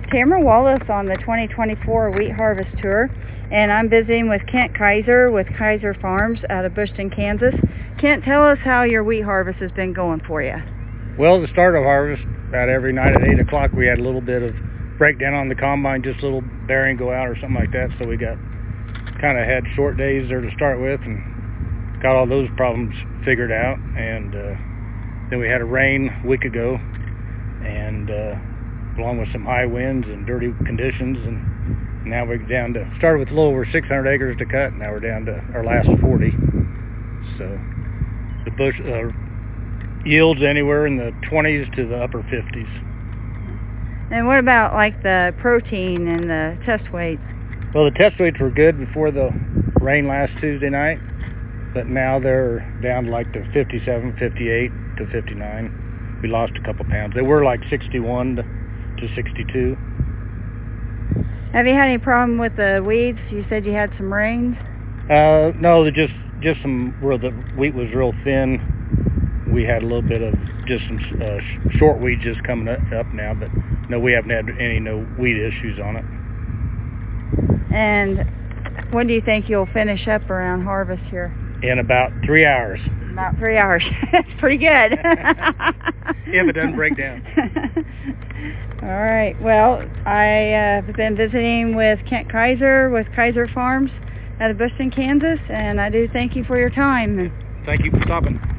Tamara Wallace on the 2024 Wheat Harvest Tour, and I'm visiting with Kent Kaiser with Kaiser Farms out of Bushton, Kansas. Kent, tell us how your wheat harvest has been going for you. Well, the start of harvest, about every night at 8 o'clock, we had a little bit of breakdown on the combine, just a little bearing go out or something like that, so we got kind of had short days there to start with and got all those problems figured out. And then we had a rain a week ago, and along with some high winds and dirty conditions, and now we're down to, started with a little over 600 acres to cut, now we're down to our last 40. So the bush yields anywhere in the 20s to the upper 50s. And what about like the protein and the test weights? Well, the test weights were good before the rain last Tuesday night, but now they're down to like the 57, 58 to 59. We lost a couple pounds. They were like 61 to 62. Have you had any problem with the weeds? You said you had some rains. No, just some where the wheat was real thin. We had a little bit of just some short weeds just coming up now, but no, we haven't had any weed issues on it. And when do you think you'll finish up around harvest here? In about 3 hours. About 3 hours. That's pretty good. If it doesn't break down. All right. Well, I have been visiting with Kent Kaiser with Kaiser Farms out of Bushton, Kansas, and I do thank you for your time. Thank you for stopping.